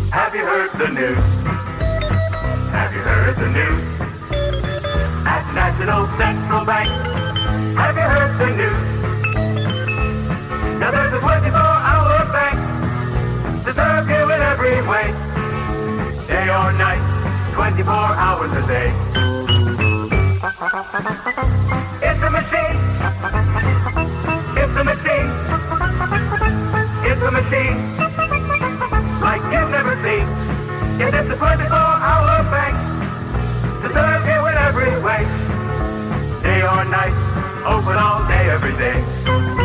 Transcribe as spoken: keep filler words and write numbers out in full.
Have you heard the news? Have you heard the news? At National Central Bank, have you heard the news? Now there's a twenty-four hour bank to serve you in every way. Day or night, twenty-four hours a day. It's a machine. It's a machine. It's a machine like you've never seen. Yes, it's a twenty-four hour bank to serve you in every way. Day or night, open all day, every day.